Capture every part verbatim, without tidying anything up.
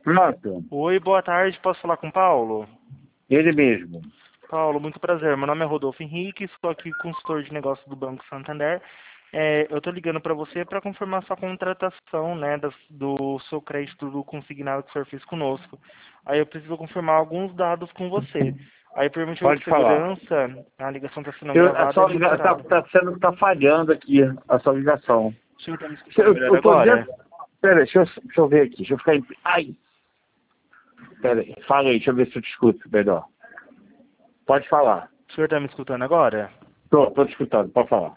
Pronto. Oi, boa tarde. Posso falar com o Paulo? Ele mesmo. Paulo, muito prazer. Meu nome é Rodolfo Henrique, estou aqui consultor de negócios do Banco Santander. É, eu estou ligando para você para confirmar sua contratação, né, das- do seu crédito do consignado que o senhor fez conosco. Aí eu preciso confirmar alguns dados com você. Aí, por motivo de Pode falar. segurança, a ligação está sendo Eu, a gravada e sua ligação monitorada. tá, tá sendo tá falhando aqui, a sua ligação. O senhor está me escutando Eu, melhor eu tô agora? dentro. Pera, deixa eu, deixa eu ver aqui. Deixa eu ficar em. Ai! Pera aí, fala aí, deixa eu ver se eu te escuto melhor. Pode falar. O senhor está me escutando agora? Tô, tô te escutando, pode falar.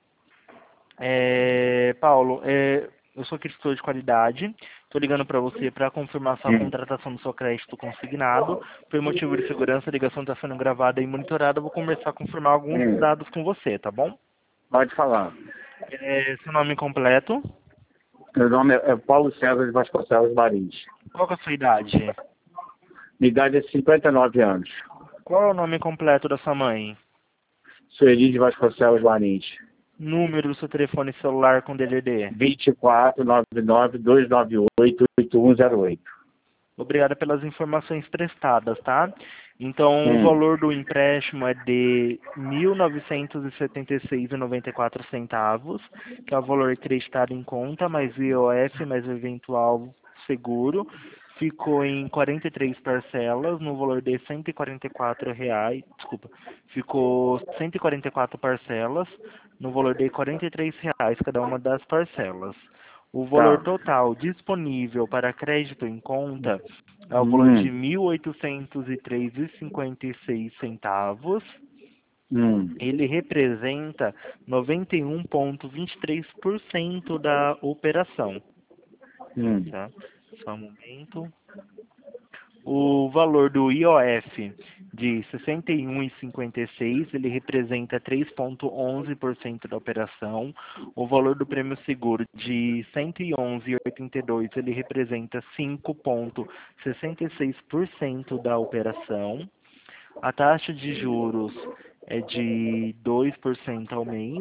É, Paulo, é, eu sou consultor de qualidade. Estou ligando para você para confirmar sua Hum. contratação do seu crédito consignado. Por motivo de segurança, a ligação está sendo gravada e monitorada. Eu vou começar a confirmar alguns Hum. dados com você, tá bom? Pode falar. É, seu nome completo? Meu nome é, é Paulo César de Vasconcelos Marins. Qual que é a sua idade? Minha idade é cinquenta e nove anos. Qual é o nome completo da sua mãe? Sueli de Vasconcelos Marins. Número do seu telefone celular com D D D? vinte e quatro, noventa e nove, duzentos e noventa e oito, oitenta e um zero oito. Obrigada pelas informações prestadas, tá? Então, o Hum. valor do empréstimo é de mil novecentos e setenta e seis reais e noventa e quatro centavos, que é o valor acreditado em conta, mais o I O F, mais o eventual seguro. Ficou em quarenta e três parcelas, no valor de cento e quarenta e quatro reais, desculpa, ficou cento e quarenta e quatro parcelas, no valor de quarenta e três reais cada uma das parcelas. O valor Tá. total disponível para crédito em conta é o valor de Hum. mil oitocentos e três reais e cinquenta e seis centavos. Hum. Ele representa noventa e um vírgula vinte e três por cento da operação, Hum. tá? Só um momento. O valor do I O F de sessenta e um vírgula cinquenta e seis, ele representa três vírgula onze por cento da operação. O valor do prêmio seguro de cento e onze vírgula oitenta e dois, ele representa cinco vírgula sessenta e seis por cento da operação. A taxa de juros é de dois por cento ao mês.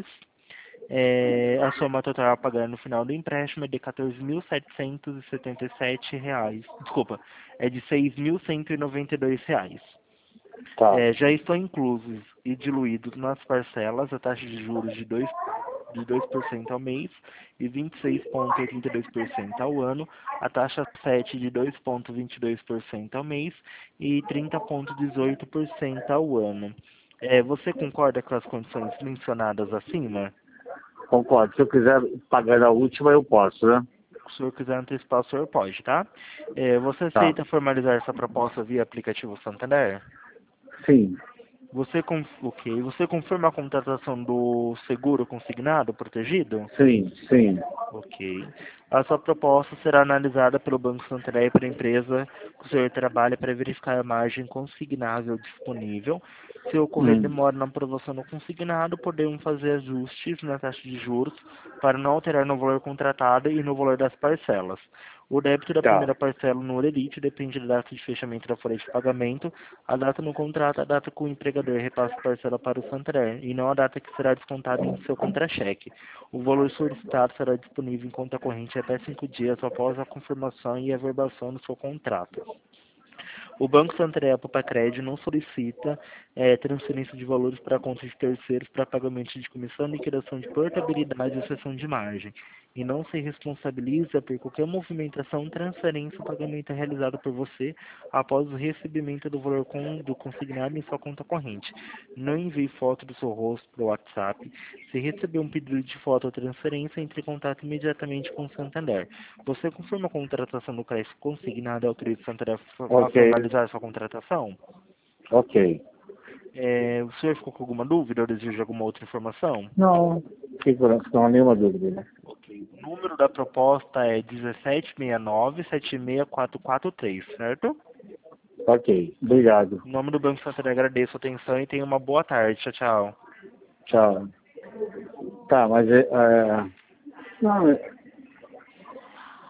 É, a soma total a pagar no final do empréstimo é de quatorze mil setecentos e setenta e sete reais. Desculpa, é de seis mil cento e noventa e dois reais. Tá. É, já estão inclusos e diluídos nas parcelas a taxa de juros de dois de dois por cento ao mês e vinte e seis vírgula oitenta e dois por cento ao ano, a taxa sete de dois vírgula vinte e dois por cento ao mês e trinta vírgula dezoito por cento ao ano. É, você concorda com as condições mencionadas acima? Concordo. Se eu quiser pagar a última, eu posso, né? Se o senhor quiser antecipar, o senhor pode, tá? É, você Tá. aceita formalizar essa proposta via aplicativo Santander? Sim. Você, conf... ok. Você confirma a contratação do seguro consignado, protegido? Sim. Sim. Ok. A sua proposta será analisada pelo Banco Santander e pela empresa que o senhor trabalha para verificar a margem consignável disponível. Se ocorrer Hum. demora na aprovação do consignado, podemos fazer ajustes na taxa de juros para não alterar no valor contratado e no valor das parcelas. O débito da Tá. primeira parcela no Orelite depende da data de fechamento da folha de pagamento, a data no contrato, a data que o empregador repassa a parcela para o Santander, e não a data que será descontada em seu contra-cheque. O valor solicitado será disponível em conta corrente até cinco dias após a confirmação e averbação do seu contrato. O Banco Santander Apple Crédito não solicita é, transferência de valores para contas de terceiros para pagamento de comissão, liquidação de portabilidade e cessão de margem, e não se responsabiliza por qualquer movimentação, transferência ou pagamento realizado por você após o recebimento do valor com, do consignado em sua conta corrente. Não envie foto do seu rosto para o WhatsApp. Se receber um pedido de foto ou transferência, entre em contato imediatamente com o Santander. Você confirma a contratação do crédito consignado e autoriza o Santander a Ok. formalizar sua contratação? Ok. É, o senhor ficou com alguma dúvida ou deseja alguma outra informação? Não. Fico, não há nenhuma dúvida, né? Ok. O número da proposta é um sete seis nove, sete seis quatro quatro três, certo? Ok. Obrigado. Em nome do Banco Santander, agradeço a atenção e tenha uma boa tarde. Tchau, tchau. Tchau. Tá, mas é, é... Não,